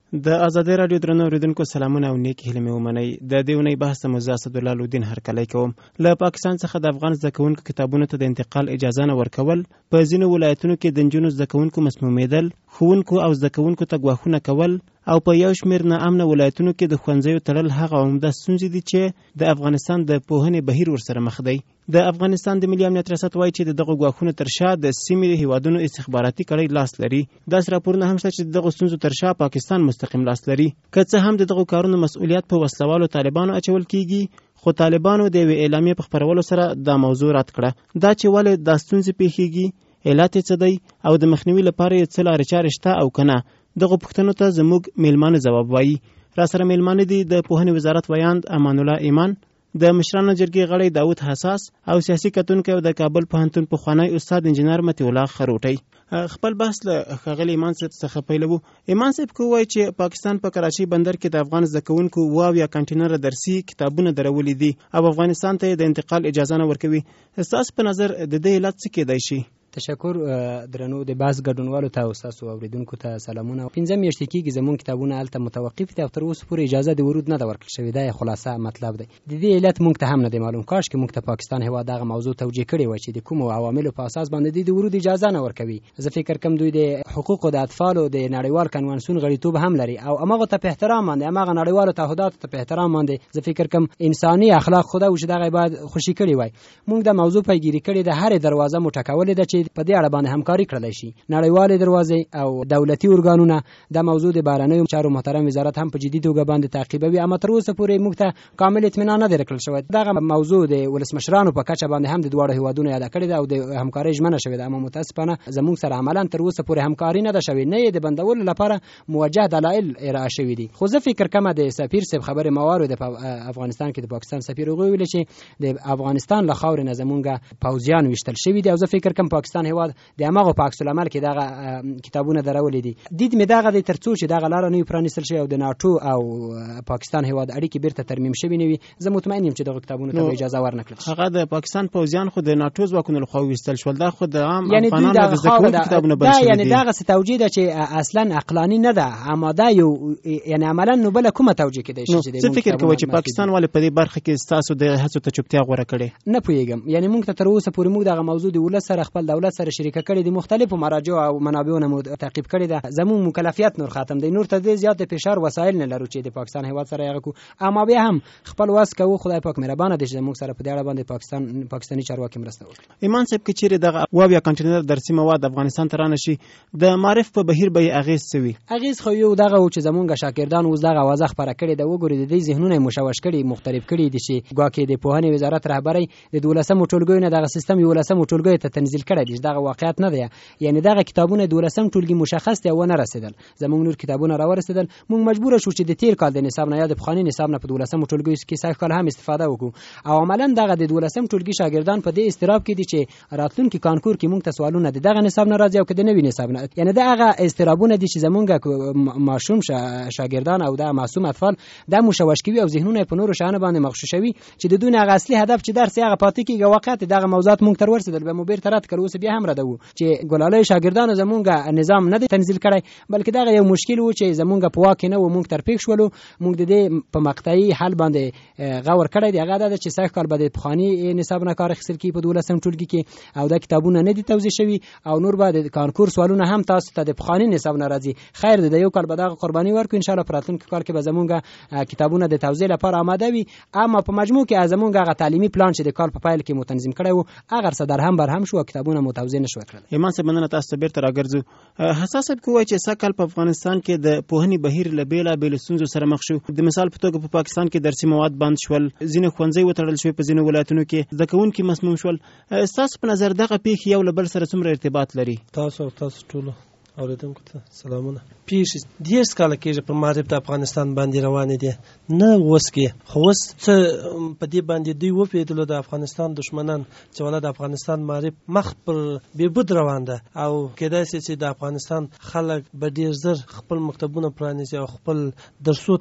د ازادي رادیو درنو اوریدونکو سلامونه او نیک هیلې مې ومنئ. د دې اونۍ بحث موضوع اسدالله لودین هرکلی کوم. له پاکستان څخه د افغان زده کوونکو کتابونو ته د انتقال اجازه نه ورکول، په ځینو ولایتونو کې د نجونو زده کوونکو مسمومیدل، ښوونکو او زده کوونکو ته ګواښونه کول او په یو شمېر ناامنه ولایتونو کې د ښوونځیو تړل هغه عمده ستونزې دي چې د افغانستان د پوهنې بهیر ورسره مخ دی. د افغانستان د ملي امنیت ریاست وایي چې دغه ګواښونو تر شا د سیمې هیوادونو استخباراتي کړۍ لاس لري. داسې راپورونه هم شته چې دغه ستونزو تر شا پاکستان مستقیم لاس لري. که څه هم د دغو کارونو مسؤلیت په وسلوالو طالبانو اچول کیږي، خو طالبانو د یوې اعلامیې په خپرولو سره دا موضوع رد کړه. دا چې ولې دا ستونزې پیښیږي، علت یې څه دی او د مخنیوي لپاره یې څه لارې چارې شته او که نه، دغه پوښتنو ته زموږ میلمانه ځواب وایي. را سره میلمانه دي د پوهنې وزارت ویاند امان الله ایمان، د مشرانو جرګې غړی داود حساس او سیاسي کتونکی او د کابل پوهنتون پخوانی استاد انجینر مطیع الله خروټی. خپل بحث له ښاغلي ایمان صاحب څخه پیلوو. ایمان صاحب که ووایي چې پاکستان په کراچۍ بندر کې د افغان زده کوونکو اووه کنټینره درسي کتابونه درولي دي او افغانستان ته د انتقال اجازه نه ورکوي، ستاسو په نظر د دې علت څه کیدای شي؟ تشکر درنو د بحث ګډونوالو ته او ستاسو اوریدونکو ته سلامونه. 15 میاشتې کېږي زموږ کتابونه هلته متوقف دي او تر اوسه پورې اجازه د ورود نه ده ورکړل شوې. دا خلاصه مطلب دی. د دې علت موږ ته هم نه دی معلوم. کاش کې موږ ته پاکستان هیواد دغه موضوع توجیه کړې وای چې د کومو عواملو په اساس باندې د ورود اجازه نه ورکوي. زه فکر کوم دوی د حقوقو د اطفالو د نړیوال کنوانسیون غړیتوب هم لري او هغه ته په احترام باندې هغه نړیوالو تعهداتو ته په احترام باندې زه فکر کوم انساني اخلاق خدا وش دغه باید خوشی کړی وای. موږ د موضوع پیګیری کړې د هر دروازه متکولې ده چې په دې اړه باندې همکاري کړلی شي. نړیوالې دروازې او دولتي ارګانونه د موضوع د بهرنیو چارو محترم وزارت هم په جدي توګه باندې تعقیبوي، اما تر اوسه پورې موږ ته کامل اطمینان نه درکړل شوی. دغه موضوع د ولسمشرانو په کچه باندې هم د دواړو هیوادونو یاد کړی ده او د همکارۍ ژمنه شوې ده، اما متاسفانه زموږ سره عملاً تر اوسه پورې همکاري نه ده شوې، نه د بندولو لپاره موجه دلایل ارائه شوي دي. خو زه فکر کوم د سفیر صاحب خبره موارو د افغانستان کې د پاکستان سفیر ویل چې د افغانستان له خاورې نه زمونږ پوځیان وشتل شوي دي او زه فکر کوم پاکستان هیواد د هغه په عکس العمل کې دغه کتابونه درولې دي. دید مې دغه د ترڅو چې دغه لار نه پرانیستل شي او د ناتو او پاکستان هیواد اړیکې بیرته ترمیم شوي نه وي، زه مطمئن یم چې دغه کتابونه ته اجازه ورنکړل شي. هغه د پاکستان پوځیان خو د ناتو ځواکونو لخوا وستل شول، دا خو د عام افغانانو د زده کتابونه بل شي. یعنی دغه توجیه ده چې اصلا عقلانی نه ده، اما دا یو یعنی عملاً نو بل کومه توجیه کېدای شي چې څه فکر کوي چې پاکستان ولې په دې برخه کې تاسو د هڅو ته چوپتیا غوړه کړې؟ نه پوهیږم. یعنی موږ ته تر اوسه پورې موږ دغه موضوع د ولس سره خپل دولت سره شریکه کړې دي، مختلفو مراجع او منابعو نه تعقیب کړی ده. زموږ مکلفیت نور ختم دی، نور ته دې زیات فشار وسایل نه لرو چې د پاکستان هیواد سره یې کو، اما بیا هم خپل واس کوو. خدای پاک مهربانه دی چې زموږ سره په دې اړه باندې پاکستاني چارواکي مرسته وکړي. ایمان صاحب کې چیرې دغه اووه کنټینر درسي مواد افغانستان ته رانشي، د معرف په بهیر به اغیز سوي اغیز خو یو دغه چې زمونږ شاګردان اوس دغه واضح خبره کړي د وګوري د دې ذهنونه مشوش کړي مختلف کړي دي چې ګواکې د پوهنې وزارت رهبری د 12 ټولګیو نه دغه سیستم 12 ټولګیو ته تنزیل کړي دي. دغه واقعیت نه دی، یعنی دغه کتابونه 12 ټولګي مشخص دي او نه رسیدل. زمونږ نور کتابونه را ورسیدل. موږ مجبور شو چې د تیر کال د نصاب نه یا د پخوانی نصاب نه په 12 ټولګیو کې سږ کال هم استفاده وکړو او عملاً دغه د 12 ټولګي شاګردان په دې استراب کې دي چې راتلونکي کانکور کې موږ ته سوالونه دغه نصاب نه راځي او کده نوی نصاب نه، یعنی دغه استرابونه دي چې زمونږ معصوم شاګردان او د معصوم اطفال د مشوش کوي او ذهنونه په نورو شانه باندې مغشوشوي چې د دون هغه اصلي هدف چې درس هغه پاتې کیږي. واقعیت دغه موضوعات موږ تر ورسېدل به مو بیرته رات کړو، اوس بیا هم ردو چې ګلالۍ شاګردانو زمونږ نظام نه تنزیل کړي، بلکې دغه یو مشکل و چې زمونږ په واک نه و، موږ تر پېښ شولو. موږ د دې په مقطعي حل باندې غور کړی دی. هغه د چې سږ کال به د پخوانی نصاب نه کار اخیستل کی په 12 ټولګي کې او د کتابونه نه دي توزیع شوي او نور به د کانکور سوالونه هم تاسو ته د پخوانی نصاب نه راځي. خیر د یو کال به دغه قرباني ورکو ان شاء الله. پراتونکو کال کې به زمونږ کتابونه د توزیع لپاره آماده وي، اما په مجموع کې زمونږ هغه تعلیمي پلان چې د کال په پایل کې متنظم کړی وو هغه صدر هم برهم شو، کتابونه متوزیع نشو کړل. ایمان صاحب مننه، تاسو بیرته راګرځو. حساسیت کوی چې سکل په افغانستان کې د پوهنې بهیر لبیلا بیل ستونزو سره مخ شو. د مثال په توګه په پاکستان کې درسي مواد بند شول، ځینې ښوونځي وتړل شوي، په ځینو ولایتونو کې زده کوونکي مسموم شول. ستاسو په نظر دغه پیښې یو له بل سره څومره ارتباط لري؟ تاسو ټول اوریدونکو ته سلامونه. پیښې 10 کاله کېږي په معرف د افغانستان باندې روانې دي، نه اوس کې خو اوس څه په دې باندې دوی وپېدلو د افغانستان دشمنان چې ولا د افغانستان معرف مخ پر بېبود روان ده او کېدای شي چې د افغانستان خلک به ډېر زر خپل مکتبونه پرانیزي او خپل درسو ته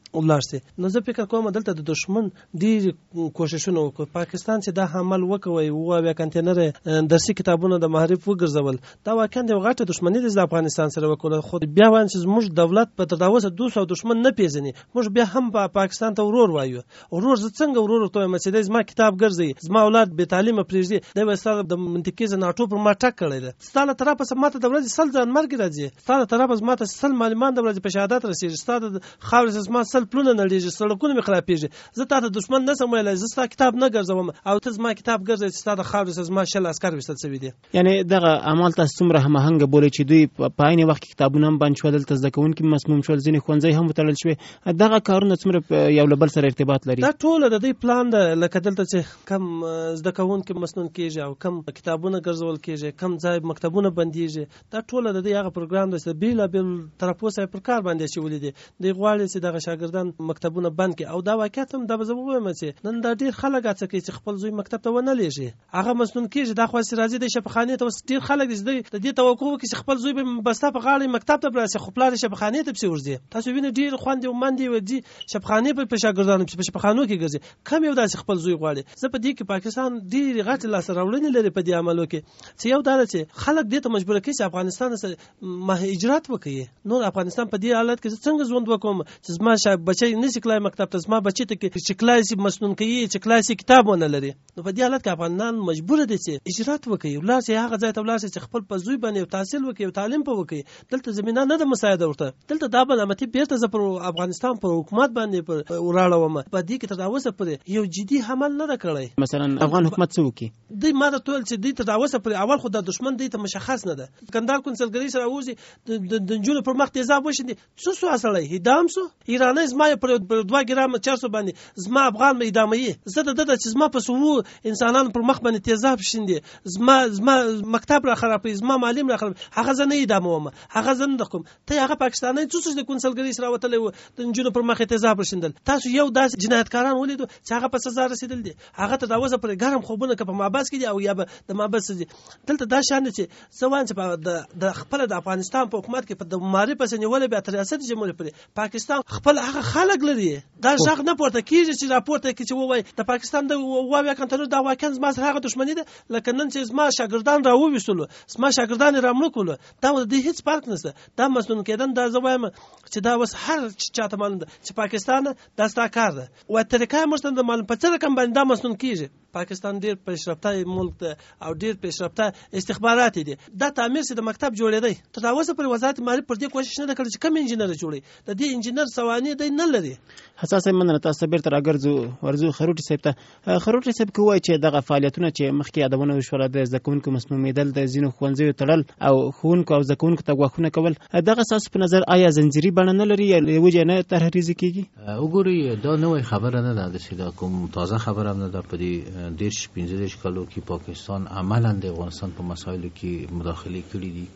ولاړ شي. نو زه فکر کوم دلته د دشمن ډیر کوششونه وکړ پاکستان چې دا حمل وکوي او بیا کنټینر درسي کتابونه د محرف وګرځول. دا واقعا د غټه دښمنی د افغانستان سره وکړه. خو بیا وایي چې موږ دولت په تداوسه 200 دښمن نه پیژني، موږ بیا هم په پاکستان ته ورور وایو. ورور زه څنګه ورور ته وایم چې زما کتاب ګرځي، زما اولاد به تعلیم پرېږدي، دا وسره د منطقي زناټو پر ما ټک کړی ده. ستاله طرفه سماته د ورځې سل ځان مرګ راځي، ستاله طرفه ماته سل معلمان د ورځې په شهادت رسیږي، ستاله خاورې سما سل پلونه نه لېږي، سړکونه مې خرابېږي. زه تاسو دښمن نه سم ویلای، زه ستا کتاب نه ګرځوم او ته زما کتاب ګرځي چې ستاله خاورې سما شل عسكر وستل شوی دي. یعنی دغه عمل تاسو څومره هماهنګ بولي چې دوی په عین وخت کې کتابونه هم بند شول، دلته زده کوونکي مسموم شول، ځینې ښوونځي هم وتړل شوي. دغه کارونه څومره یو له بل سره ارتباط لري؟ دا ټول د دې پلان ده، لکه دلته چې کم زده کوونکي مسنون کېږي او کم کتابونه ګرځول کېږي، کم ځای مکتبونه بندېږي. دا ټول د دې هغه پروګرام دی چې بیلابل طرفو سره پر کار باندې شولې دي. د غواړي چې دغه شاګردان مکتبونه بند کړي. او دا واقعیت هم دا به زه ووایم چې نن دا ډېر خلک هڅه کوي چې خپل زوی مکتب ته ونه لېږي، هغه مسنون کېږي. دا خو راځي د شفاخانې ته ډېر خلک دي د دې توقع وکړي چې خپل زوی به بسته په غاړه مکتب ته برسي، خو پلار شفاخانې ته پسې ورځي. تاسو وینئ ډېر خوندې او مندې ودي شفاخانې په شاګردانو په شفاخانو کې ګرځي. کم یو داسې خپل زوی غواړي. زه په دې کې پاکستان ډېر غټ لاسته راوړنې لري په دې عملو کې چې یو دا چې خلک دې ته مجبور کوي چې افغانستان سره مهاجرت وکړي. نو افغانستان په دې حالت کې څنګه ژوند وکوم چې زما بچي نشي کلای مکتب ته، زما بچي ته چې کلاسي مسنون کوي، چې کلاسي کتاب ونه لري. نو په دې حالت کې افغانان مجبور دي چې هجرت وکړي، ولر چې هغه ځای ته ولر چې خپل په زوی باندې تحصیل وکړي او تعلیم په وکړي. دلته زمينه نه د مساعده ورته، دلته دا بلامتي بیرته ز پر افغانستان پر حکومت باندې پر وراړوم. په دې کې تر اوسه پرې یو جدي حمل نه کړی. مثلا افغان حکومت څه وکړي؟ دوی ما ته ټول چې دوی تر اوسه پرې اول خو د دشمن دوی ته مشخص نه ده. کندهار کونسلګری سره وځي د جنونو پر مخ تیزاب وشندي، څه اصلي هدام سو ایرانی زما پر 2 ګرام 400 باندې زما افغان مې ادامه زه د چې زما په سو انسانانو پر مخ باندې تیزاب شندي، زما مکتب را خرابې، زما معلم را خراب، هغه زه نه ادامه هغه زه نه کوم. ته هغه پاکستاني څه د کونسلګری سره وتلې د جنونو پر مخ تیزاب شندل. تاسو یو داس جنایتکاران ولیدو چې هغه په سزا رسیدل دي، هغه ته د اوسه پر ګرم خوبونه په مابس کې دي او یا د مابس دي. دلته دا شان چې زوان چې د خپل د افغانستان په حکومت کې په د ماري پس نیول بیا تر ریاست جمهوریت پر پاکستان خپل هغه خلک لري. دا ځخ نه پورته کیږي چې راپورته کې چې وای د پاکستان د واویا کنټرول دا واکن زما سره هغه دښمنی ده، لکه نن چې زما شاګردان راوويسلو، زما شاګردان رامنو کول، دا د هیڅ فرق نشته. دا مسنون کېدن دا زوایم چې دا وس هر چاته مانده چې پاکستان دا ستا کار ده او طریقه مشتند معلوم په څه رقم باندې دا مسنون کیږي. پاکستان ډیر پیشرفته ملک ده او ډیر پیشرفته استخبارات دي. دا تعمیر سي د مکتب جوړېدی. تر اوسه پر وزارت مالیه پر دې کوشش نه کړی چې کوم انجینر جوړي. د دې انجینر سواني دی نه لري. حساسه مننه. تاسو بیرته راګرځو ورزو خروټي صاحب ته. خروټي صاحب کوی چې دغه فعالیتونه چې مخکې یادونه وشوله د ځکونکو مسمومیدل، د زینو خوندزیو تړل او خونکو او ځکونکو ته غوښنه کول، دغه اساس په نظر آیا زنجیري بڼه نه لري یا وجه نه تحریزي کیږي؟ وګورئ دا نوې خبره نه ده، د سیدا کوم تازه خبره نه ده. په دې 15 کالو کې پاکستان عملاً د افغانستان په مسایلو کې مداخله کړې دي.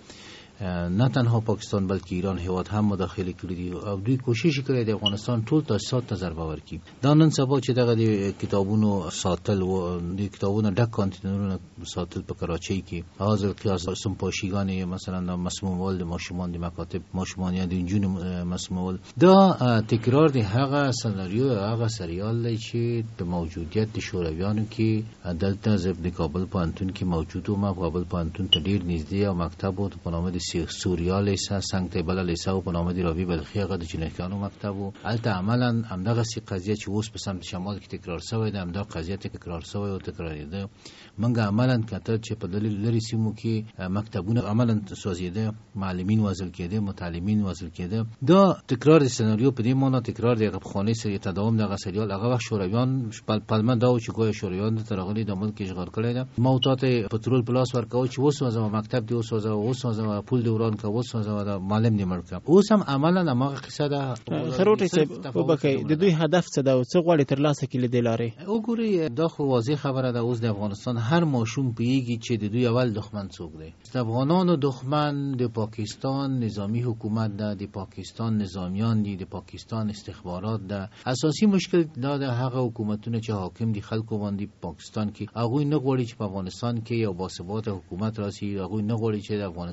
نه تنها پاکستان بلکې ایران هیواد هم مداخله کړې دي او دوی کوشش کړی د افغانستان ټول تاسیسات ته ضربه ورکړي. دا نن سبا چې دغه د کتابونو ساتل او د کتابونو ډک کانتینرونه ساتل په کراچۍ کې حاضر قیاس سم پاشیګانې مثلا د مسمومول د ماشومان د مکاتب ماشومان یا د انجونو مسمومول، دا تکرار دی هغه سناریو هغه سریال دی چې د موجودیت د شورویانو کې دلته زب د کابل پوهنتون کې موجود و. ما کابل پوهنتون ته ډیر نږدې او مکتب و په نامه د سوریا لیسا سنگ تیبل لیسا او په نامه د رابی بلخی هغه د جنکانو مکتب و. البته عملاً همدغه سی قضیه چې اوس په سمت شمال کې تکرار شوی ده، همدغه قضیه تکرار شوی او تکراریده. منګه عملاً کتل چې په لری سیمو کې مکتبونه عملاً سوځیده، معلمین وزل کېده، متعلمین وزل کېده. دا تکرار د سناریو په دې معنی تکرار دی غبخانه سره تداوم دغه سریال. هغه وخت شورویان پلمه دا چې ګویا شورویان د ترغلي د ملک اشغال کړی ده، موتات پټرول پلاس ورکاو چې اوس وځه مکتب دی، اوس وځه پول دوران کا، اوس وځه د معلم دی مړ کا. اوس هم عملاً هغه قصه ده. خروټي صاحب وبکې د دوی هدف څه ده او څه غواړي ترلاسه کړي د لارې؟ وګورئ دا خو واضح خبره ده. اوس د افغانستان هر ماشوم پیږي چې د دوی اول دښمن څوک دی. د افغانانو دښمن د پاکستان نظامی حکومت ده، د پاکستان نظامیان دي، د پاکستان استخبارات ده. اساسي مشکل دا ده هغه حکومتونه چې حاکم دي خلکو باندې پاکستان کې، هغه نه غواړي چې په افغانستان کې یو باثبات حکومت راشي، هغه نه غواړي چې د افغانستان خلک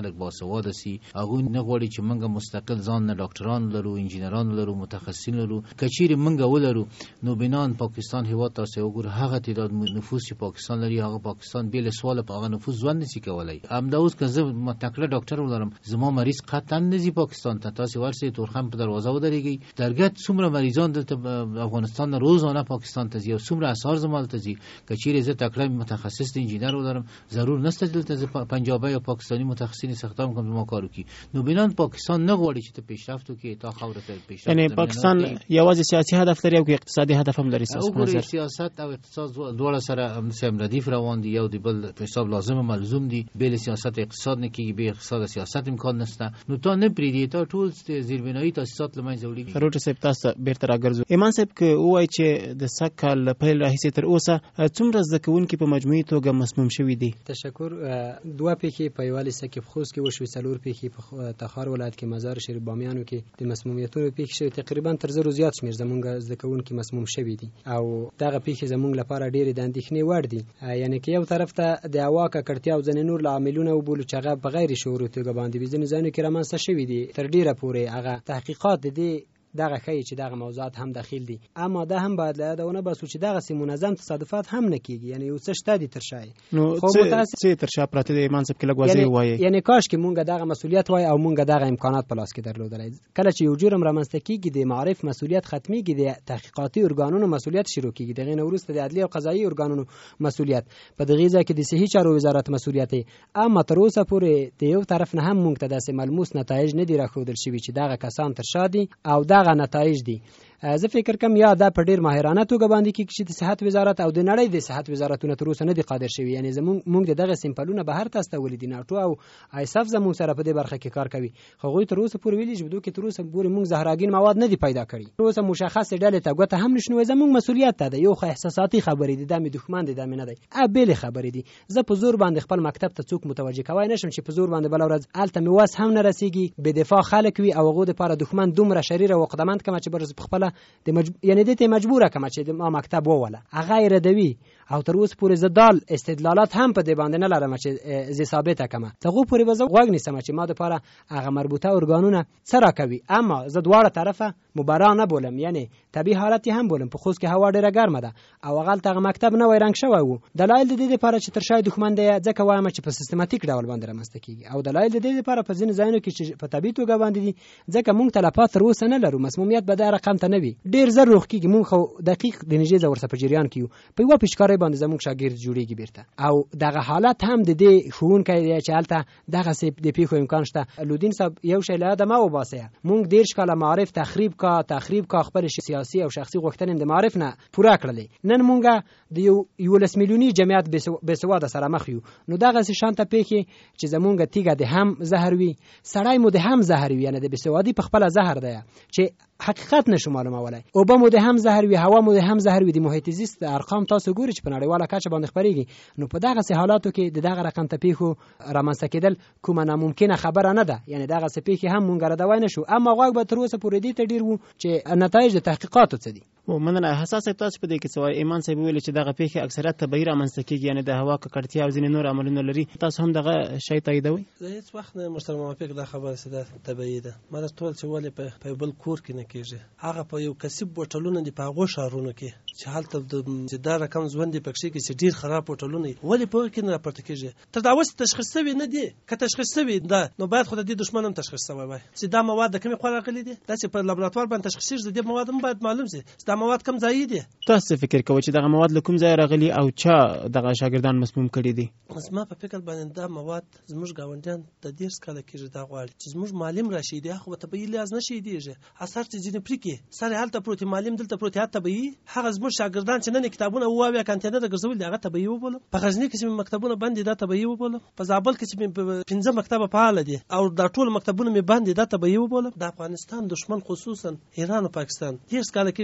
خلک باسواده سي هغه نه غواړي چې موږ مستقل ځان نه ډاکټران لرو انجینران لرو متخصصین لرو کچیر موږ ولرو نو بنان پاکستان هیواد تاسو وګور هغه تعداد نفوس چې پاکستان لري هغه پاکستان بیل سوال په هغه نفوس ځوان نشي کولای همدا اوس که زه متکله ډاکټر ولرم زما مریض قطعا نزي پاکستان ته تاسو ورسې تورخم په دروازه ودرېږي درګه څومره مریضان د افغانستان روزانه پاکستان ته ځي او څومره اسعار زمال ته ځي کچیر زه تکله متخصص انجینر ولرم ضرور نشته دلته پنجابی یا پاکستانی متخصصین استخدام کوم ما کارو کی نو بنان پاکستان نه غواړي چې ته پیشرفت وکړي تا خبره ته پیشرفت یعنی پاکستان یوازې سیاسي هدف لري او اقتصادي هدف هم لري او سیاست او اقتصاد دواړه سره سم ردیف روان دي یو دی بل په حساب لازم ملزوم دي بل سیاست اقتصاد نه کیږي به اقتصاد سیاست امکان نشته نو تا نه پریدي تا ټول زیربنایی تاسیسات لمن زوړي روټ سپ تاسو بیرته راګرځو ایمان صاحب ک وای چې د سکهال په راهیسه تر اوسه څومره ځکهونکو په مجموعي توګه مسموم شوي دي تشکر دوه پیښې په یوالي سکه خوست کې وشوي څلور پیښې په تخار ولایت کې مزار شریف بامیانو کې د مسمومیتونو پیښې شوي تقریبا تر زرو زیات شمیر زمونږ ځکهونکو مسموم شوي دي او دغه پیښې زمونږ لپاره ډېرې د اندېښنې وړ دي یعنی کې یو طرف ته د هوا ککړتیا او ځینې نور عاملونه وبولو چې هغه بغیر شعور توګه باندې بيزنه ځانو کې رامنځته شوي دي تر ډیره پورې هغه تحقیقات دي دغه خی چې دغه موضوعات هم داخل دي اما دا هم باید له یادونه باسو چې دغه سي منظم تصادفات هم نه کیږي یعنی یو څه شته دي ترشای نو څه ترشا پراته د ایمان صاحب کې لګوازي وایي یعنی کاش کې مونږ دغه مسولیت وای او مونږ دغه امکانات په لاس کې درلودلای کله چې یو جرم رامنځته کیږي د معرف مسولیت ختميږي د تحقیقاتي ارګانونو مسولیت شروع کیږي دغه نه وروسته د عدلیه او قضایي ارګانونو مسولیت په دغه ځای کې د صحي چارو وزارت مسولیت اما تر اوسه پورې د یو طرف نه هم مونږ ته داسې ملموس نتایج نه دي راخودل شوی چې دغه کسان ترشا دي او دغه نتایج دي زه فکر کوم یا دا په ډیر ماهرانه توګه باندې کې چې د صحت وزارت او د نړۍ د صحت وزارتونو تر اوسه نه دي قادر شوي یعنی موږ دغه سیمپلونه به هر تاسو ته ولیدي ناټو او ایساف زموږ سره په دې برخه کې کار کوي خو غوي تر اوسه پورې ویلي چې دوی کې تر اوسه پورې موږ زهراګین مواد نه دي پیدا کړی تر اوسه مشخص ډلې ته ګوته هم نشو زموږ مسولیت ته یو خو احساساتي خبرې دي د دښمن دي د نه دی ابل خبرې دي زه په زور باندې خپل مکتب ته څوک متوجه کوي نشم چې په زور باندې بل ورځ الته می واس هم نه رسیږي به دفاع خلک وي او هغه د لپاره دښمن دومره شریر او قدمت کما چې برز خپل د یعنی دته مجبوره کما چې ما مکتب وواله هغه ردوي او تر اوسه پورې زدال استدلالات هم په دې باندې نه لرم چې زی ثابته کما تغو پورې وځو غوږ نیسم چې ما د لپاره هغه مربوطه ارګانونه سره کوي اما زه دواړه طرفه مباراه نه بولم یعنی طبي حالت هم بولم په خوست کې هوا ډیره ګرمه ده او هغه تغه مکتب نه وای رنګ شوی وو دلایل د دې لپاره چې تر شاید دښمن دی ځکه وایم چې په سیستماتیک ډول باندې رامنځته کیږي او دلایل د دې لپاره په ځین ځایونو کې چې په طبي توګه باندې دي ځکه مونږ تلفات تر اوسه نه لرو مسمومیت به د رقم ته نه وي ډیر زر روغ کیږي مونږ خو دقیق د نږدې زور سره په جریان کیو په یو پیشکاري باندې زموږ شاګرد جوړیږي بیرته او دغه حالت هم د دې ښوونکی دی چې الته دغه سي د پیښو امکان شته لودین صاحب یو شی له ادمه وباسه مونږ ډیر شکاله معرف تخریب کا خپل سیاسي او شخصي غوښتنې د معرف نه پوره کړلې نن مونږه د یو لس میلیونی جمعیت به سواده سره مخ یو نو دغه شانته پیښې چې زمونږ تیګه د هم زهر وي سړی مو د هم زهر وي یعنی د بسوادي په خپل زهر دی چې حقیقت نشو معلومولای او به مو د هم زهر وي هوا مو د هم زهر وي د محیط زیست ارقام تاسو ګورئ چې په نړیواله کچه باندې خبرېږي نو په دغه سه حالاتو کې دغه رقم ته پیښو رامنځته کېدل کومه ناممکنه خبره نه ده یعنی دغه سه پیښې هم مونږ راډوای نشو اما غوږ به تر اوسه پورې دي ته ډیر وو چې نتایج د تحقیقاتو څه دي او مننه حساسه تاسو په دې کې سوال ایمان صاحب ویل چې دغه پیښه اکثریت طبيعي رامنځته کیږي یعنی د هوا ککړتیا او ځینې نور عملونه لري تاسو هم دغه شی تاییدوي زه هیڅ وخت نه محترم موافق دا خبره سده طبيعي ده مله ټول چې ولې په بل کور کې نه کیږي هغه په یو کسب بوټلونه دی په هغه شهرونو کې چې حالت د زیاده رقم ژوند دی پکې کې چې ډیر خراب بوټلونه ولې په کې نه راپورته کیږي تر دا اوس تشخیص شوی نه دی که تشخیص شوی دا نو باید خو د دې دښمن هم تشخیص شوی وای چې دا مواد کومه خو راغلي دي دا چې په لابراتوار باندې تشخیص شي د مواد هم باید معلوم شي دا مواد کم ځای دي تاسو فکر کوئ چې دغه مواد له کوم ځای راغلي او چا دغه شاګردان مسموم کړي دي زما په فکر باندې دا مواد زموږ گاونډیان د ډیر سکاله کېږي دا غواړي چې زموږ معلم راشي دی خو ته به لیاز نشي دیږي اثر چې ځینې پریکي سره حالت پروت معلم دلته پروت هاته به هغه زموږ شاګردان چې نه کتابونه واویا کانتینر ګرځول دی هغه ته به وبول په غزنی کې چې مکتبونه باندې دا ته به وبول په زابل کې چې 15 مکتبه فعال دي او دا ټول مکتبونه می باندې دا ته به وبول د افغانستان دشمن خصوصا ایران او پاکستان ډیر سکاله کېږي په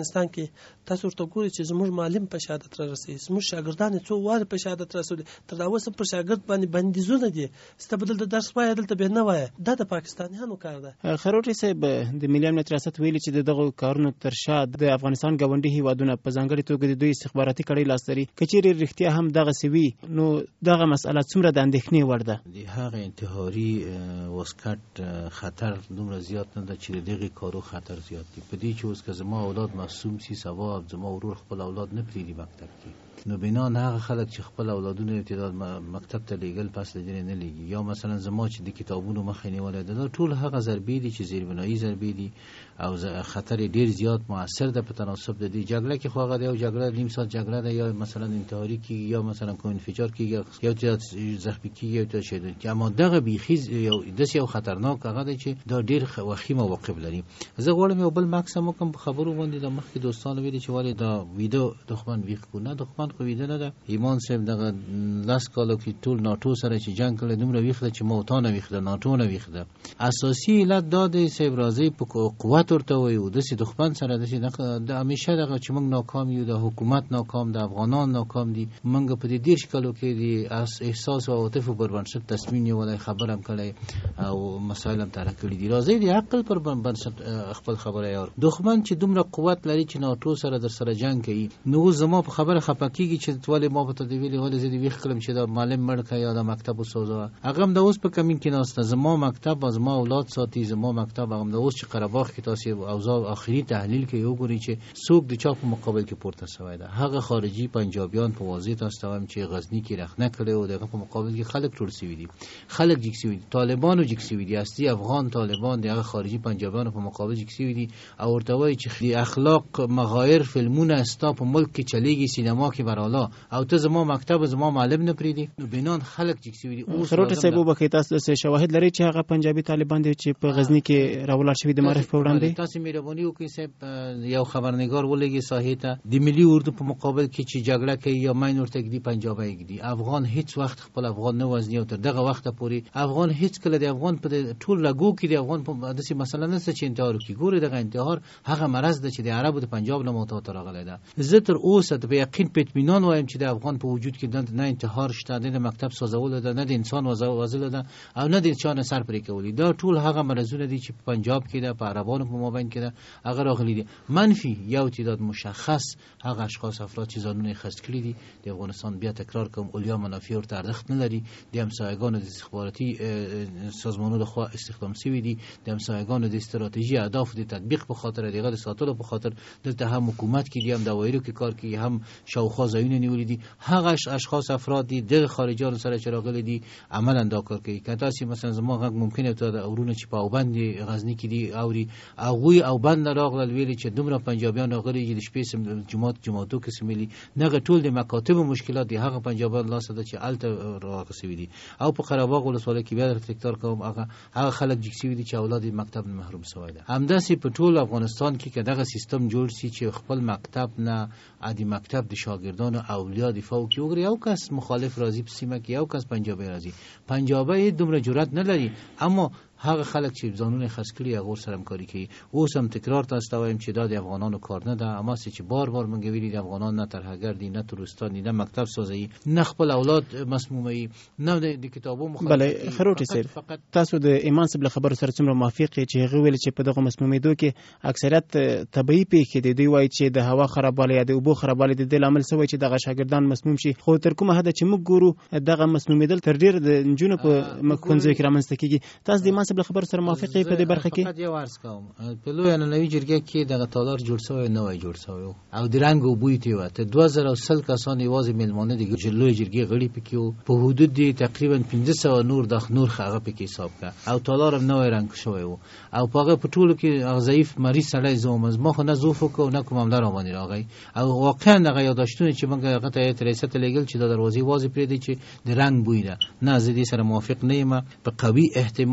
افغانستان کې تاسو ورته ګورئ چې زموږ معلم په شهادت را رسېږي، زموږ شاګردان څو واره په شهادت رسولي، تر دا اوسه پر شاګرد باندې بندیزونه دي، ستا به دلته درس وایه دلته به نه وایه. دا د پاکستانیانو کار ده. خروټي صاحب د ملي امنیت ریاست ویلي چې دغه کارونو تر شا د افغانستان ګاونډي هیوادونه په ځانګړي توګه د دوی استخباراتي کړۍ لاس لري. که چیرې رښتیا هم دغه سوي نو دغه مسأله څومره د اندېښنې وړ ده؟ د هغه انتحاري واسکټ خطر دومره زیات نه ده چې د دغه کارو خطر زیات دی. په دې چې اوس که زما اولاد معصوم سي، سبا زما ورور خپل اولاد نه پرېږدي مکتب کې، نو بنا هغه خلک چې خپل اولادونه ابتداء مکتب ته لیږل پس له دې نه لیږي، یا مثلا زما چې د کتابونو مخې نیولې ده، دا ټول هغه ضربې دي چې زیربنایي ضربې دي او خطر ډیر زیات موثر ده په تناسب د دې جګړه کې. خو هغه د یو جګړه نیم ساعت جګړه ده، یا مثلا انتحاري کېږي، یا مثلا کوم انفجار کېږي، یا زخمي کېږي، یا ته شهید کېږي. اما دغه بیخي یو خطرناک هغه دی چې دا ډیر وخیم مواقف لري. زه غواړم یو بل مکس هم کوم خبرو باندې د مخکې دوستانو ویلي چې ولې دا ویډیو دښمن ویښ کو نه، دښمن خو ویده نه ده. ایمان صاحب دغه لاس کالو کې ټول ناتو سره چې جنگ کړي دومره ویښ ده چې موتانه ویښ ده، ناتو نه ویښ ده. اساسي علت دا دی صاحب راځي په قوت ورته وي او د دښمن سره د همیشه دغه چې موږ ناکام یو، د حکومت ناکام، د افغانان ناکام دي. موږ په دې 10 کالو کې د احساس او عاطف پر بنسټ تصمیم نیولای، خبرم کړی او مسائل هم طرح کړی دي. راځي د عقل پر بنسټ خپل خبره یار. دښمن چې دومره قوت لري چې ناتو سره در سره جنگ کوي، نو زما په خبره خپکیږي چې ولې ما په تدویل ولې زه دې ویښ کړم چې دا معلم مړ کړ یا دا مکتب وسوځه. هغه هم د اوس په کمین کې ناسته، زما مکتب از ما اولاد ساتي، زما مکتب هغه د اوس چې قره باغ کې تاسو اوضاع اخري تحلیل کې یو ګوري چې څوک د چا په مقابل کې پورته شوی ده. هغه خارجي پنجابیان په واضح تاسو هم چې غزنی کې رخنه کړي او دغه په مقابل کې خلک ټول سوي دي، خلک جګ سوي دي، طالبانو جګ سوي دي، اصلي افغان طالبان دغه خارجي پنجابیانو په مقابل جګ سوي دي. او ورته وایي چې اخلاق مغایر فلمونه استا په ملک کې چلیږي، سینما کې براله، او ته زما مکتب زما معلم نه پریدي، نو بنان خلک جګ سوي دي. خروټ صاحب وبخښئ، تاسو څه شواهد لري چې هغه پنجابي طالبان دي چې په غزنی کې راولار شوي د معرف په وړاندې؟ تاسو مهرباني وکړئ صاحب یو خبرنگار ولګي ساحې ته د ملي اردو په مقابل کې چې جګړه کوي یا ماین ورته کړي پنجابی کړي. افغان هیڅ وخت خپل افغان نه وزنی او تر دغه وخت پورې افغان هیڅ کله د افغان په ټول لګو کې د افغان په داسې مسله نشته چې انتحار وکړي. ګوري دغه انتحار هغه مرض ده چې د عربو د پنجاب له موته راغلی ده. زه تر اوسه په یقین په اطمینان وایم چې د افغان په وجود کې نه انتحار شته، نه مکتب سوځول ده، نه د انسان وژل ده او نه د چا سر پرې کولی. دا ټول هغه مرزونه دي چې په پنجاب کې ده، په عربانو په مابین کې ده، هغه راغلي دي. منفي یو تعداد مشخص هغه اشخاص افراد چې ځانونه خرڅ کړي دي د افغانستان، بیا تکرار کوم، اولیا منافع ورته ارزښت نه لري. د همسایگانو د استخباراتي سازمانونو د خوا استخدام شوي دي، د همسایگانو د استراتیژي اهداف د تطبیق په خاطر دغه د ساتلو په خاطر دلته هم حکومت کې دي، هم دایرو کې کار کوي، هم شاوخوا ځایونه نیولې دي. هغه اشخاص افراد دي د خارجانو سره چې راغلي دي عملاً دا کار کوي. که تاسو مثلا زما غږ ممکنه ته د اورونه چې په اوبند غزنی کې دي اوري هغه او بند راغلل ویلي چې دومره پنجابیان راغلي چې د شپې جماعتو کې سملي نه ټول د مکاتب مشکلات دي، هغه پنجابیان لاسه ده چې الته راغسوي دي. او په قره باغ ولسوالۍ کې بیا تکرار کوم هغه خلک جګ سوي دي چې اولاد مکتب نه محروم شوی ده. همداسې په ټول افغانستان کې که دغه سیستم جوړ شي چې خپل مکتب نه ادي مکتب د شاګردانو اولیاء دفاع کوي، وګوري یو کس مخالف راځي په سیمه کې، یو کس پنجابی راځي، پنجابی دومره جرأت نه لري. اما هغه خلک چې ځانونه خرڅ کړي هغه سره همکاري کوي. اوس هم تکرار تاسو ته وایم چې دا د افغانانو کار نه ده، اما چې بار مونږ ویلي د افغانان نه ترهګر دي، نه تروریستان دي، نه مکتب سازي، نه خپل اولاد مسمومي، نه د کتابو مخالفت. بله خروټي صاحب، تاسو د ایمان صاحب خبرو سره څومره موافق چې هغه ویل چې په دغه مسمومیدو کې اکثریت طبيعي پیښې دي؟ دوی وایي چې د هوا خرابوالی یا د اوبو خرابوالی د دې لامل څه وایي چې دغه شاګردان مسموم شي. خو تر کومه حد چې موږ ګورو دغه مسمومیدل تر ډیر د نجونو په مخونځو کې رامنځته کیږي. تاسو د ایمان صاحب خبرو سره موافق په دې برخه کې؟ فقط یو عرض کوم، په لوی ننوي جرګه کې دغه تالار جوړ شوی نه وای جوړ شوی او د رنگ او بوی ته وته 2000 کسان یوازې میلمانه دي لوی جرګه غړي پکې په حدود دی تقریبا 1500 نور د نور خغه پکې حساب کا او تالار هم نوې رنگ شوی او پاغه په ټولو کې ضعیف مریض سړی زومز ما خو نه زوفو کو نه کوم عمل را باندې راغی او واقعا دغه یاداشتونه چې موږ هغه ته ریاست لګل چې د دروازې واځي پرې دي چې د رنگ بوی نه زه دې سره موافق نه یم. په قوي احتمال د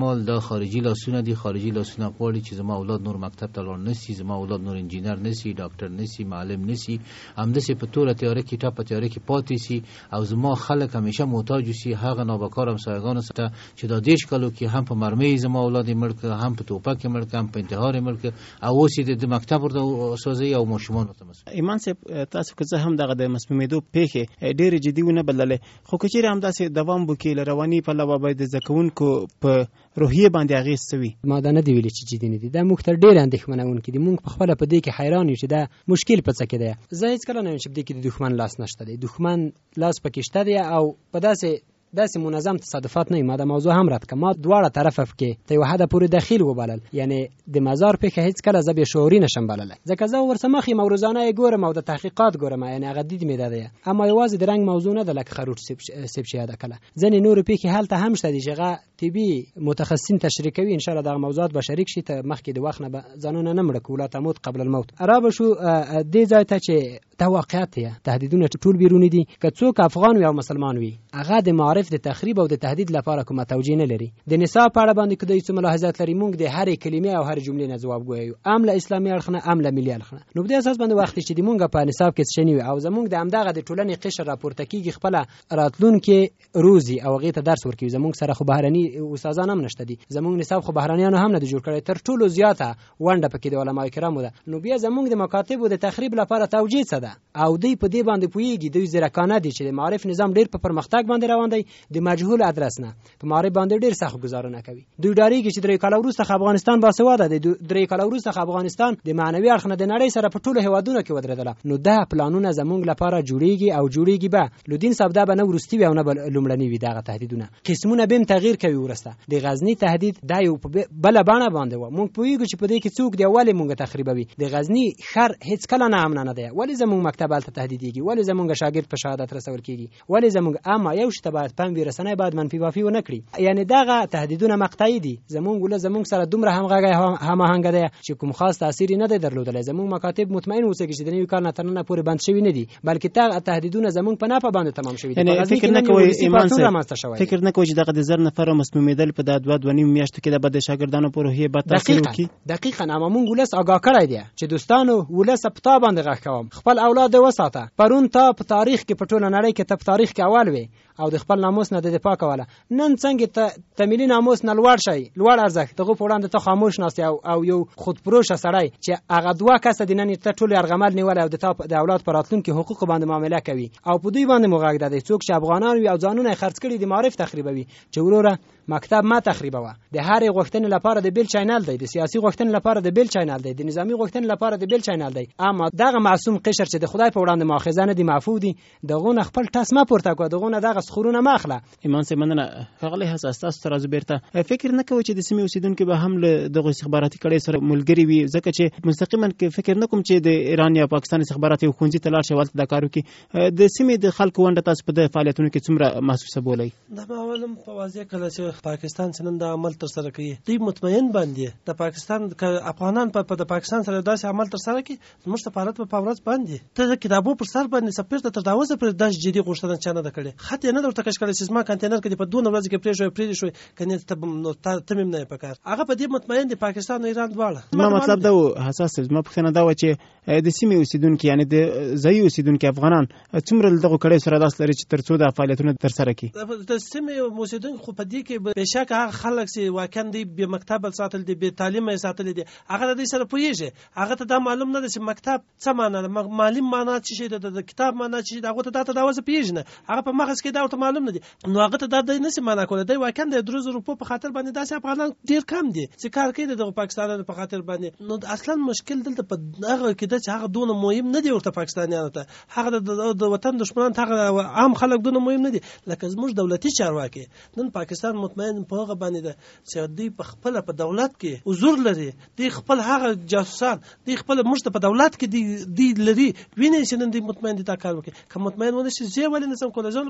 خارجي لاسونه دي. خارجي لاسونه غواړي چې زما اولاد نور مکتب ته لاړ نسی، زما اولاد نور انجینر نسی، ډاکټر نسی، معلم نسی، همداسې په ټوله تیاره کې ټاپه تیاره کې پاتې سي او زما خلک همیشه محتاج وسی هغه نابکار همسایگانو ته چې دا 10 کالو کې هم په مرمۍ زما اولاد مړ کړ، هم په توپک مړ کړ، هم په انتحار مړ کړ او اوس د مکتب ورته سوځي او ماشومان ورته مسئول. ایمان صاحب تاسو که زه هم دغه د مسمومیدو پیښې ډېرې جدي ونه بللې، خو که چیرې همداسې دوام وکړي له رواني پلوه باید د زده کوونکو په روحیه باندې اغېز څه وي؟ ما دا نه دی ویلي چې جدي نه دي، دا موږ ته ډېر اندېښمنونکي دي. موږ پخپله په دې کې حیران یو چې دا مشکل په څه کې دی. زه هېڅکله نه وایم چې په دې کې د دښمن لاس نشته دی، دښمن لاس پکې شته دی او په داسې منظم تصادفات نه. ما دا موضوع هم رد کړه، ما دواړه طرفه کې ته یو حد پورې دخیل وبلل، یعنی د مزار پیښه هیڅ کله زه به شعوري نشم بللی، ځکه زه ورسره مخ یم روزانه یې ګورم او د تحقیقات ګورم، یعنی هغه دید مې ده. اما یوازې د رنګ موضوع نه ده لکه خروټ سیب شي ده کله ځنې نور پیښې هلته هم شته دي چې هغه طبي متخصصین تشریح کوي. ان شاء الله دغه موضوعات به شریک شي ته مخکې د وخت نه به ځانونه نه مړه کړو، لا تموت قبل الموت. را شو دې ځای ته چې دا واقعیت دی، تهدیدونه ټول بیرونی دي. که څوک افغان وي او مسلمان وي هغه د معارف د تخریب او د تهدید لپاره کومه توجیه نه لري. د نصاب په اړه باندې کدی څه ملاحظات لري، موږ د هرې کلمې او هر جملې نه ځواب ګویو، ام له اسلامي اړخ نه ام له ملي اړخ نه. نو په دې اساس باندې وخت چې د موږ په نصاب کې څه نیو او زموږ د امدغه د ټولنې قشر راپورته کیږي خپل راتلونکي روزي او هغه ته درس ورکوي. زموږ سره خو بهرني استادان هم نشته دي، زموږ نصاب خو بهرنیانو هم نه جوړ کړی، تر ټولو زیاته ونډه پکې د علماء کرامو ده. نو بیا زموږ د مکاتبو د تخریب لپاره توجیه څه ده او دوی په دې باندې پوهیږي. دوی زیرکانه دي چې د معارف نظام ډیر په پرمختګ باندې روان دی، د مجهول ادرس نه په معارف باندې ډیر سخت گزارونه کوي. دوی ډاریږي چې درې کال وروسته افغانستان باسواده دی، درې کال وروسته افغانستان د معنوي اړخ نه د نړۍ سره په ټولو هیوادونو کې ودرېدله. نو دا پلانونه زموږ لپاره جوړیږي او جوړیږي به لودین سبدا به نه ورستی وي او نه لومړنی وي. دغه تهدیدونه قسمونه به تغییر کوي. ورسته د غزنی تهدید دا یو بل باندې باندې و موږ پوهیږو چې په دې کې څوک دی اولی موږ تخریبوي. د غزنی خر هیڅ کله نه امن نه دی، ولی زموږ مکتب ته تهدیديږي، ولی زموږ شاګرد په شهادت رسول کیږي، ولی زموږ اما یو شته باید پام ورسنه باید منفي وافي و نه کړي. یعنی دغه تهدیدونه مقطعي دي. زموږ سره دومره هماهنګ دی چې کوم خاص تاثیر نه دی درلودلی. زموږ مکاتب مطمئن اوسئ چې د نوي کال نه تر نن پورې بند شوی نه دي، بلکې تا تهدیدونه زموږ په نافه باندې تمام شوی دي. فکر نه کوي ایمان فکر نه کوي چې دغه د زر نفر مسمومیدل په د 2.5 میاشتو کې د بد شاګردانو په روحیه به تاثیر وکړي. دقیقاً اما مونږ ولس آگاه کړی دی چې دوستانو ولس په تا باندې غږ کوم، خپل اولاد وساته. پرون تا په تاریخ کې په ټوله نړۍ کې ته په تاریخ کې اول وي او د خپل ناموس نه د دفاع کوله. نن څنګه ته ملي ناموس نه لوړ شي، لوړ ارزښت دغه په وړاندې ته خاموش ناست او یو خودپروش سړی چې هغه دوه کس د نن ته ټول ارغمل نیول او د اولاد پر راتلونکي حقوق باندې معامله کوي او په دوی باندې موږ د څوک چې افغانان وي او ځانونه خرڅ کړي د معرف تخریبوي. چې وروره مکتب ما تخریبوه، د هر غوښتنې لپاره د بیل چینل دی، د سیاسي غوښتنې لپاره د بیل چینل دی، د نظامی غوښتنې لپاره د بیل چینل دی. اما دغه معصوم قشر چې د خدای په وړاندې مؤاخذه نه دی معفو دي، دغه خپل ټاس ما پورته کو، دغه دغه سخرونه ماخله. ایمان سي مننه غلي حساس تاسو راځو بیرته. فکر نه کوي چې د سیمې اوسیدونکو به هم له دغه استخباراتي کړي سره ملګری وي، ځکه چې مستقیما کې فکر نه کوم چې د ایران یا پاکستان استخباراتي حکومتي تلار شوال د کارو کې د سیمې د خلکو ونده تاسو په د فعالیتونو کې څومره محسوسه بولای؟ دا معلوم په واضح کله چې پاکستان څنګه د عمل تر سره کوي، دوی مطمئن باندې د پاکستان افغانان په د پاکستان سره داسې عمل تر سره کوي زموږ سفارت په ورځ باندې ته د کتابو پر سر باندې سفیر ته تر داوزه پر داس جدي غوښتنه چانه د کړي خط نه درته کښ کړي چې ما کنټینر کې په 2 ورځې کې پرې شوی کني ته تمیم نه پکار. هغه په دې مطمئن دي پاکستان او ایران دواړه. ما مطلب دا حساس ما پښتنه دا و چې د سیمې اوسیدونکو یعنی د ځای اوسیدونکو افغانان څومره دغه کړي سره داس لري چې ترڅو د فعالیتونو تر سره کوي. د سیمې اوسیدونکو خو په دې کې بهشکه هغه خلک چې واقعا دی به مکتب ساتل دي، به تعلیم ساتل دي، هغه د دې سره پوهیږي. هغه ته دا معلوم نه دي چې مکتب څه معنی ده، معلم معنی څه شي ده، د کتاب معنی څه ده، هغه ته دا وځه پیژنه. هغه په مغز کې دا ورته معلوم نه دي. نو هغه ته دا نه سي معنی کوله. دی واقعا د 200 روپو په خاطر باندې داسې افغانان ډیر کم دي چې کار کوي د پاکستان په خاطر باندې. نو اصلا مشکل دلته په هغه کې ده چې هغه دونه مهم نه دی ورته پاکستانیانو ته، هغه د وطن دشمنان ته عام خلک دونه مهم نه دي لکه زموږ دولتي چارواکي. نن پاکستان مطمئن په هغه باندې ده چې دوی په خپل په دولت کې حضور لري، دوی خپل هغه جاسوسان دوی خپل مشت په دولت کې دی لري ویني چې نن دوی مطمئن دي دا کار وکړي. که مطمئن ونه شي زه ولې نسم کولای؟ زه پنجاب کې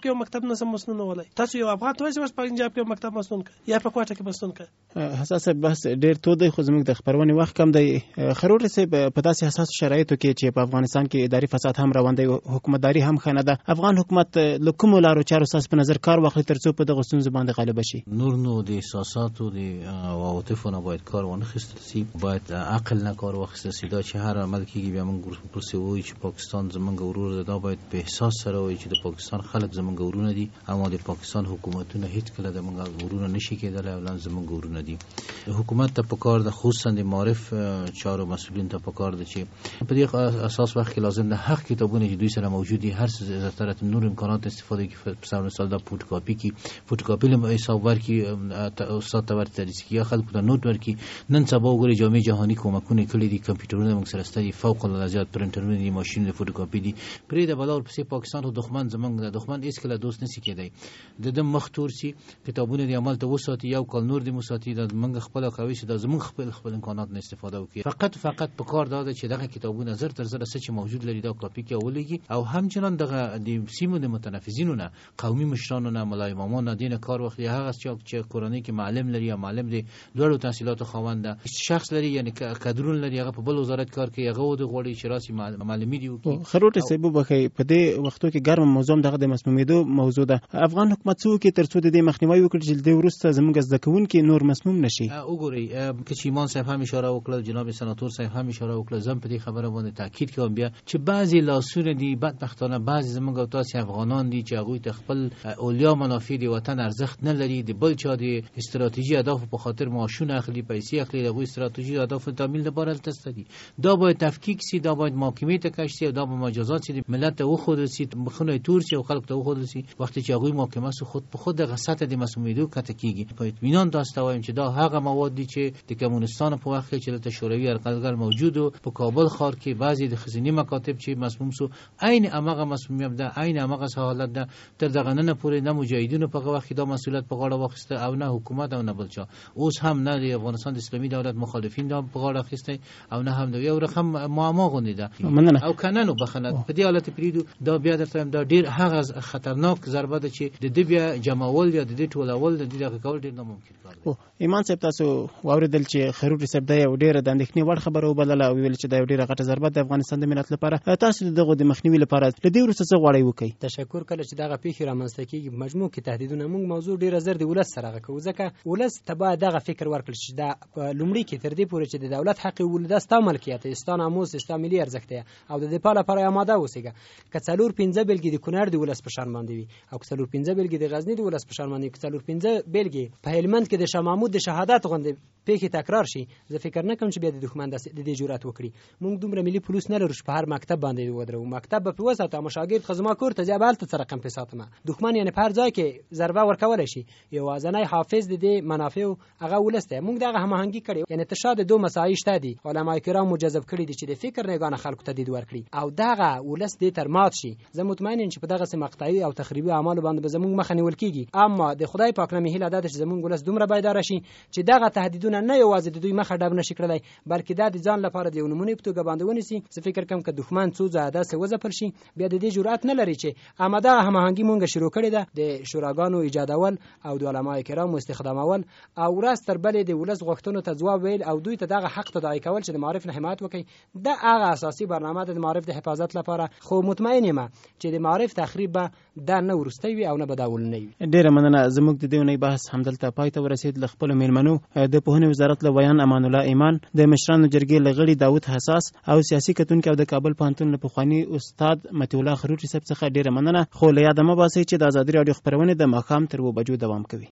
کې مکتب نه سم مسنون ولای تاسو یو افغان ته وایي پنجاب کې مکتب مسنون ک یا په کوټه کې مسنون ک حساس بحث ډیر تو دی خو زموږ د خبرونه وخت کم دی خرور سه په داسې حساس شرایطو کې چې په افغانستان کې اداري فساد هم روان دی حکومتداري هم خنه ده افغان حکومت لکوم لارو چارو ساس په نظر کار واخلي ترڅو په دغه ستونزې باندې غالب شي نور نو د احساساتو د عواطفو باید کار ونخستل شي باید عقل نه کار واخیستل شي دا چې هر عمل کیږي بیا موږ پرسه وایي چې پاکستان زمونږ ورور دا باید په احساس سره وایي چې د پاکستان خلک زمونږ ورونه دي اما د پاکستان حکومتونه هیڅ کله د موږ ورونه نشي کېدل او زمونږ ورونه دي حکومت ته پکار د خصوصا د معرف چارو مسؤلین ته پکار دي چې په دې اساس وخت کې لازم ده حق کتابونه چې دوی سره موجود دي هر څه طرف نور امکانات استفاده کی په مثال د فوټوکاپي کی فوټوکاپي له حساب ورکی استاد ته ورته دي یا خلکو ته نوٹ ورکی نن سبا وګوري جامع جهانی کومکونه کړي دي کمپیوټرونه موږ سره ستاسو فوق العاده زیات پرنټرونه دي ماشين د فوټوکاپي دي پرې د بلور په پاکستان او دښمن زمونږ د دښمن هیڅ کله دوست نشي کېدای د مختور سي کتابونه د عمل ته وساتي یو کال نور د مساتي د موږ خپل کوي چې د زمونږ خپل امکانات نه استفاده وکړي فقط په کار دا چې دغه کتابونه زر تر زر چې موجود لري دا کاپي کې ولګي او همچنان دغه د سیمو د متنفذینو نه قومي مشرانو نه ملای امامان دین کار وخت هغه چې قرآنی کې معلم لري یا معلم دی دوړو تحصیلات خوند شخص لري یعنی کادرون لري هغه په بل وزارت کار کوي هغه د غوړي شراسي معلمي دی خروټ سبب بخي په دې وختو کې ګرم موضوع دغه د مسمومیدو موضوع ده افغان حکومت څو کې ترڅو د مخنیوي وکړي چې د ورسته زموږ زدکون کې نور مسموم نشي وګورئ چې ایمان صاحب هم اشاره وکړه جناب سناتور صاحب هم اشاره وکړه زم په دې خبره باندې تاکید کوم بیا چې بعضی لاسونه دي بدبختانه بعضی زموږ او تاسو افغانان دي چې هغه ته خپل اولیا منافع دی وطن ارزښت نه لري د بل چا د استراتیژي اهداف په خاطر معاشونه اخلي پیسې اخلي دغه استراتیژي اهداف تعمیل لپاره تستدي دا باید تفکیک سي دا باید محاکمه ته کش سي دا به مجازات سي ملت ته خود سي مخونه تور سي او خلک ته خود سي وقتی چې هغه محاکمه سو خود په خود د غسته د مسئولیتو کته کیږي په اطمینان تاسو وایم چې دا هغه مواد دي چې د کمونستان په وخت کې چې د شوروي ارقدګر موجود په کابل ښار کې بعضي د خزینی مکاتب چې مسموم سو عین امغه مسمومیت ده عین امغه حالت ده تر دغه نه پورې نه مجاهدینو په وخت دا مسؤلیت په غاړه واخیسته او نه حکومت او نه بل چا اوس هم نه د افغانستان د اسلامي دولت مخالفین دا په غاړه اخیسته او نه هم یو رقم معما غونډه ده او کنه نو بخنه په دې حالت پریدو دا بیا درته دا ډیر هغه خطرناک ضربه ده چې د دې بیا جمعول یا د دې ټولول د دې کول ډیر ناممکن کار دی ایمان صاحب تاسو واوریدل چې خروټ صاحب دا یو ډیر د اندېښنې وړ خبره وبلله او ویل چې دا یو ډیره غټه ضربه د افغانستان د ملت لپاره تاسو دغه د مخنیوي لپاره د دې ورسره څه غواړئ وکړئ تشکر کله چې دغه پیښه رامنځته کیږي مجموع کې تهدیدونه موږ موضوع ډیره زر د ولس سره غوښو ځکه ولس تبا دغه فکر ورکړي چې دا لومړی کې تر دې پورې چې د دولت حق ولداستا ملکیت استان اموس اسلام ملي ارزښت او د دې لپاره آماده اوسېګه کڅلور 15 بلګي د کونړ د ولس په شان باندې وي او کڅلور 15 بلګي د غزنی د ولس په شان باندې کڅلور 15 بلګي په هلمند کې د شاه محمود د شهادت غوندې پیښه تکرار شي زه فکر نه کوم چې بیا د دښمن د دې جرأت وکړي موږ دومره ملي پولیس نه لرو چې په هر مکتب باندې ودرو مکتب په وساته مشاګرد خزما کور ته ځابل ته سره کم پیسات ما دښمن یعنی په هر ځای کې ضربه ورکول شي یو ازنای حافظ د دې منافع هغه ولسته موږ دغه هماهنګي کړي یعنی تشاد دوه مسایل شته دي علماء کرام مجذب کړي دي چې د فکر نه غانه خلکو تدید ورکړي او دغه ولس دې تر مات شي زه مطمئن یم چې په دغه مقطعي او تخریبي اعمال باندې زموږ مخه نیول کیږي اما د خدای پاک نه هیله ده چې زموږ ولس دومره بیدار شي چې دغه تهدیدونه نه یوازې د دوی مخه ډب نشي کړلای بلکې دا د ځان لپاره د نمونه په توګه باندې ونیسي زه فکر کوم چې دښمن څو زاده سه وځپل شي بیا د دې جرأت نه لري چې اماده هماهنګي مونږ شروع کړې ده د شوراګانو ایجادول او د علماء کرام استخدامول او راست تر بلې د ولس غوښتنو ته ځواب ویل او دوی ته دغه حق تداعي کول چې د معرف نه حمایت وکړي دا هغه اساسي برنامه د معرف د حفاظت لپاره خو مطمئن یم چې د معرف تخریب دا نه ورستوي وي او نه بداول نه وي ډیره مننه زموږ د دې ونې بحث همدلته پای ته ورسید ل خپل میلمنو د پوهنې وزارت له ویان امان الله ایمان د مشرانو جرګې لغړي داوود حساس او سیاسي کتونکو د کابل پوهنتون له پخوانی استاد متي الله خروټي صاحب څخه ډیره مننه خو له یاده مباسي چې د ازادي راډیو خبرونه د ماښام تر 2 بجو دوام کوي